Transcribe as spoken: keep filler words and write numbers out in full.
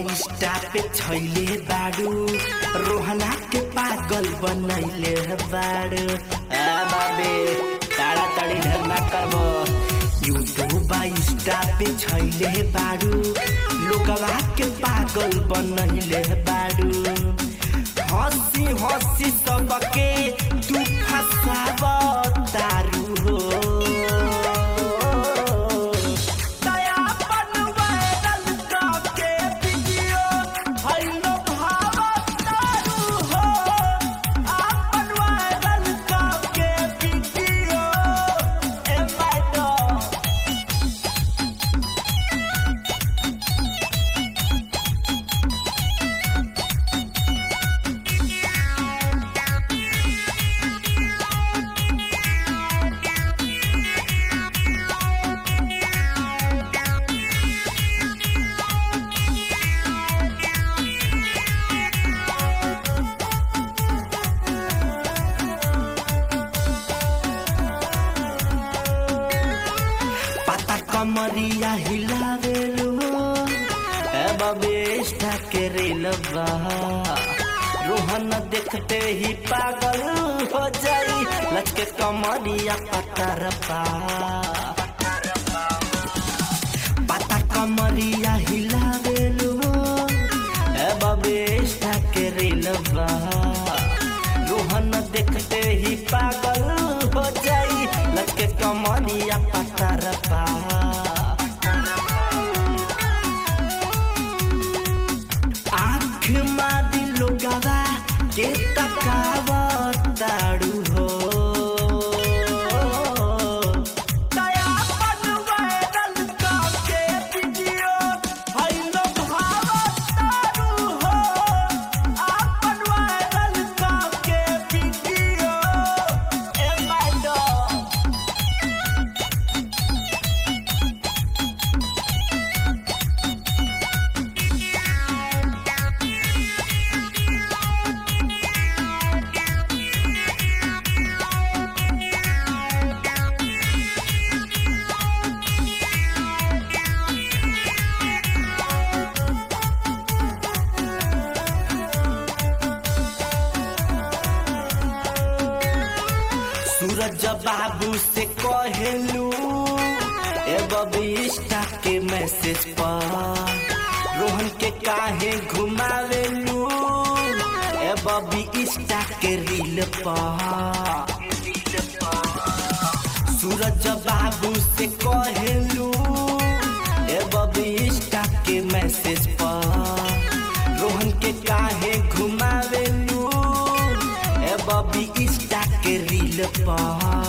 Insta पे छैले बाड़ू रोहना के पागल बनैले बाड़ू। आ बाबे ताड़ा ताड़ी धरना करबो यूट्यूब इंस्टा पे छैले बाड़ू लोगवा के पागल बनैले बाड़ू। हंसी हंसी सबके तू फसाब तारू हो। कमरिया हिलावेलू ए बबे इंस्टा के रेलवा रोहन देखते ही पागल हो जाई लचके कमरिया पतरपा पता कमरिया हिलावेलू ए बबे इंस्टा के रेलवा रोहन देखते ही पागल हो जाई लचके कमरिया पतरपा। आँख मादी लोगवा के तकावताड़ू हो। सूरज बाबू से कहेलू ए बबी इंस्टा के मैसेज पर रोहन के काहे घुमावेलू ए बबी इंस्टा के रील पर। सूरज बाबू से कहेलू ए बबी इंस्टा के मैसेज पर रोहन के काहे घुमावेलू ए बबी इंस्टा के रील पर।